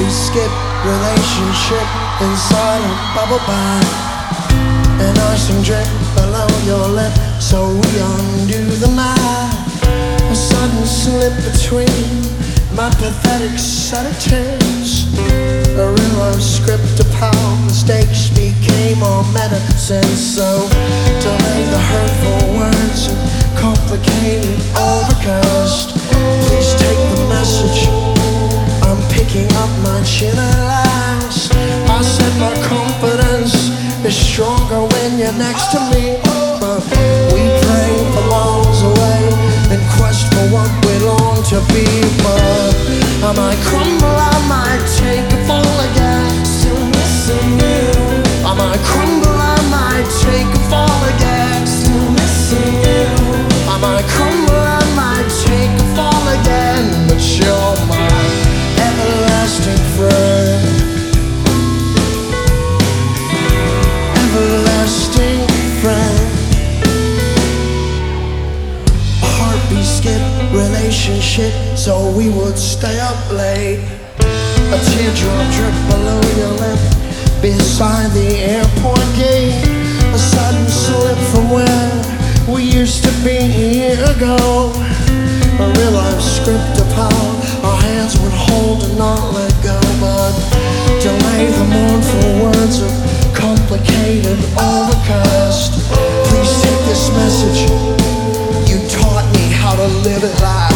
skip relationship inside a bubble bath. An icing drip below your lip, so we undo the math. A sudden slip between my pathetic sedatives. A real life script of how mistakes became our medicine. So delay the hurtful words and complicated overcast. Please take the message, I'm picking up my chin at last. I said my confidence is stronger when you're next to me, but we pray for miles away in quest for what we long to be. But I might crumble, I might take a fall again, still missing you. I might crumble, I might take a fall again, still missing you. I might crumble, I might take a fall again, but you're my everlasting friend. Everlasting friend. A heartbeat skip relationship, so we would stay up late. A teardrop drip below your lip beside the airport gate. A sudden slip from where we used to be a year ago. A real life script of how our hands would hold and not let go. But delay the mournful words of complicated overcast. Please take this message, you taught me how to live it live.